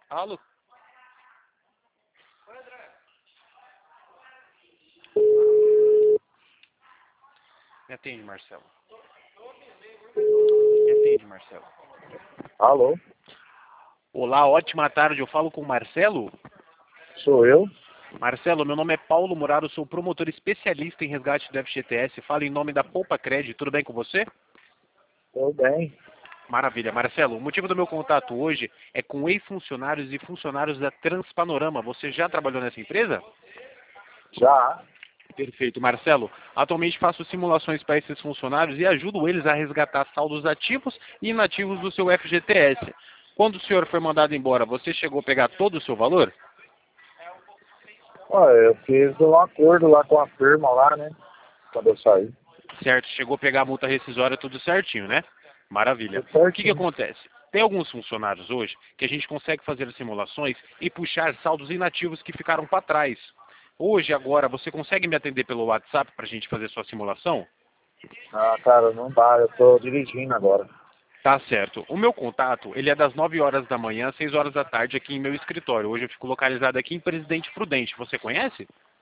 Alô? Me atende, Marcelo. Me atende, Marcelo. Alô? Olá, ótima tarde. Eu falo com o Marcelo? Sou eu? Marcelo, meu nome é Paulo Muraro, sou promotor especialista em resgate do FGTS. Falo em nome da Poupa Cred. Tudo bem com você? Tô bem. Maravilha. Marcelo, o motivo do meu contato hoje é com ex-funcionários e funcionários da Transpanorama. Você já trabalhou nessa empresa? Já. Perfeito. Marcelo, atualmente faço simulações para esses funcionários e ajudo eles a resgatar saldos ativos e inativos do seu FGTS. Quando o senhor foi mandado embora, você chegou a pegar todo o seu valor? Olha, eu fiz um acordo lá com a firma lá, né? Quando eu saí. Certo, chegou a pegar a multa rescisória tudo certinho, né? Maravilha. Tudo O que certinho. acontece? Tem alguns funcionários hoje que a gente consegue fazer as simulações e puxar saldos inativos que ficaram para trás. Hoje, agora, você consegue me atender pelo WhatsApp para a gente fazer sua simulação? Ah, cara, não dá. Eu tô dirigindo agora. Tá certo. O meu contato, ele é das 9 horas da manhã às 6 horas da tarde aqui em meu escritório. Hoje eu fico localizado aqui em Presidente Prudente. Você conhece?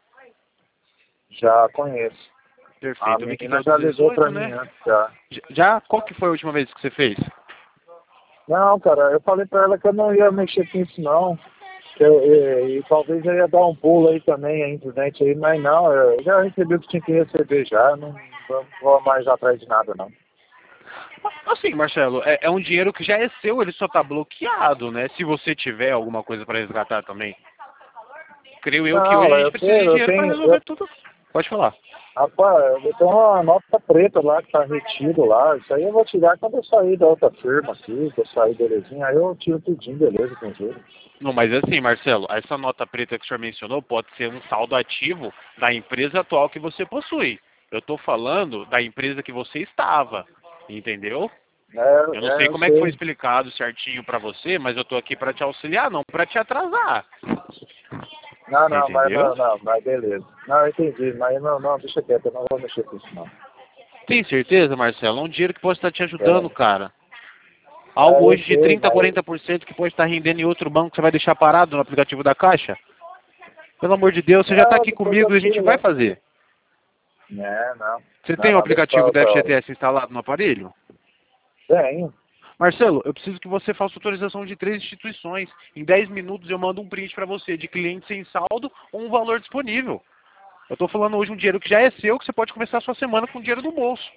Já conheço. A Perfeito. Eu vi que menina é o já ligou 18, pra mim né? antes, já. Já? Qual que foi a última vez que você fez? Não, cara, eu falei pra ela que eu não ia mexer com isso, não. Que e talvez eu ia dar um pulo aí também, aí, prudente aí, mas não, eu já recebi o que tinha que receber já. Não vou mais atrás de nada, não. Assim, Marcelo, é um dinheiro que já é seu, ele só tá bloqueado, né? Se você tiver alguma coisa para resgatar também. Creio eu que hoje Não, a gente eu precisa de tenho, eu dinheiro para tenho, resolver tudo. Pode falar. rapaz, eu tenho uma nota preta lá que tá retido lá. Isso aí eu vou tirar quando eu sair da outra firma aqui, que eu sair belezinha, aí eu tiro tudinho, beleza, com tudo. Não, mas assim, Marcelo, essa nota preta que o senhor mencionou pode ser um saldo ativo da empresa atual que você possui. Eu estou falando da empresa que você estava, entendeu? Eu não sei Eu como é que foi sei. explicado certinho para você, mas eu estou aqui para te auxiliar, não para te atrasar. Você entendeu? Mas beleza. Não, eu entendi, mas não, deixa quieto, eu não vou mexer com isso não. Tem certeza, Marcelo? É um dinheiro que pode estar te ajudando, É, cara. Algo eu hoje de sei, 30 a mas 40% que pode estar rendendo em outro banco, você vai deixar parado no aplicativo da Caixa? Pelo amor de Deus, você já está não, aqui depois eu comigo e a gente tiro vai lá. fazer. Não. Você tem o Não, deixa aplicativo da pra outra. FGTS instalado no aparelho? Tenho. Marcelo, eu preciso que você faça autorização de 3 instituições. Em 10 minutos eu mando um print para você de cliente sem saldo ou um valor disponível. Eu estou falando hoje um dinheiro que já é seu, que você pode começar a sua semana com dinheiro no bolso.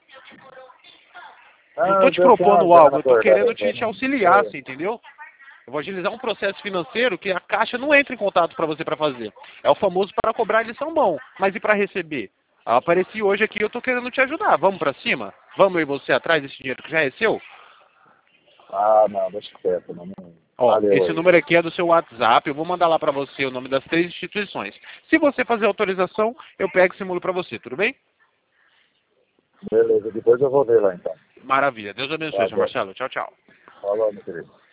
Não Ah, estou eu te já tenho uma propondo grana algo, eu estou guardada querendo já, te não auxiliar, sei. você entendeu? Eu vou agilizar um processo financeiro que a Caixa não entra em contato para você para fazer. É o famoso para cobrar, eles são bons, mas e para receber? Eu apareci hoje aqui, eu estou querendo te ajudar. Vamos para cima? Vamos eu e você atrás desse dinheiro que já é seu? Ah, não, deixa quieto, não. Ó, Valeu esse aí. número aqui é do seu WhatsApp, eu vou mandar lá para você o nome das 3 instituições. Se você fazer autorização, eu pego e simulo para você, tudo bem? Beleza, depois eu vou ver lá então. Maravilha. Deus abençoe, Tá seu bom. Marcelo. Tchau, tchau. Falou, meu querido.